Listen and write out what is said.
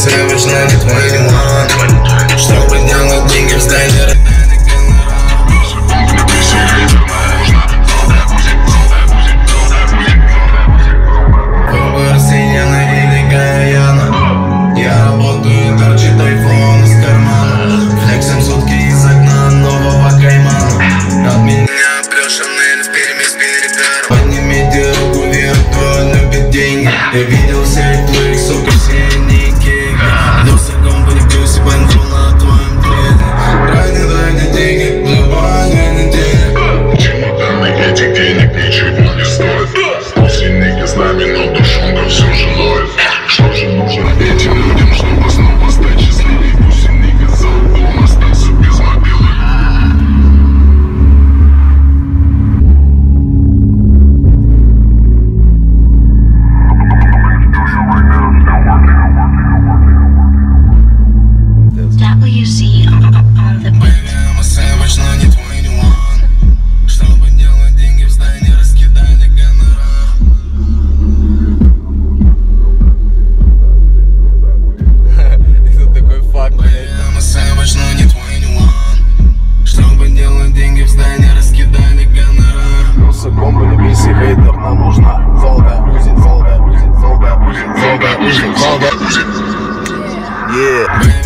savage, но не 21. Чтобы делать деньги в здании. Я видел всех твоих, сука, все ники. Доса компани, плюс и бандрол на твоем трене. Ранее дай мне деньги, забывай на денег. Чемоданы этих денег ничего не стоит. Пусть и ники с нами, но душонка все же ловит. Что же нужно этим людям, чтобы снова стать счастливее? Пусть и ники за углом остался без мобилы. WC on the beat. I'm a savage, но не 21. Чтобы делать деньги в здании, раскидали гонорар. Это такой факт, блядь. I'm a savage, но не 21. Чтобы делать деньги в здании, раскидали гонорар. Доса компани, мисси хейтер, нам нужна золотая узи, золотая узи, золотая узи, золотая узи, золотая узи. Yeah.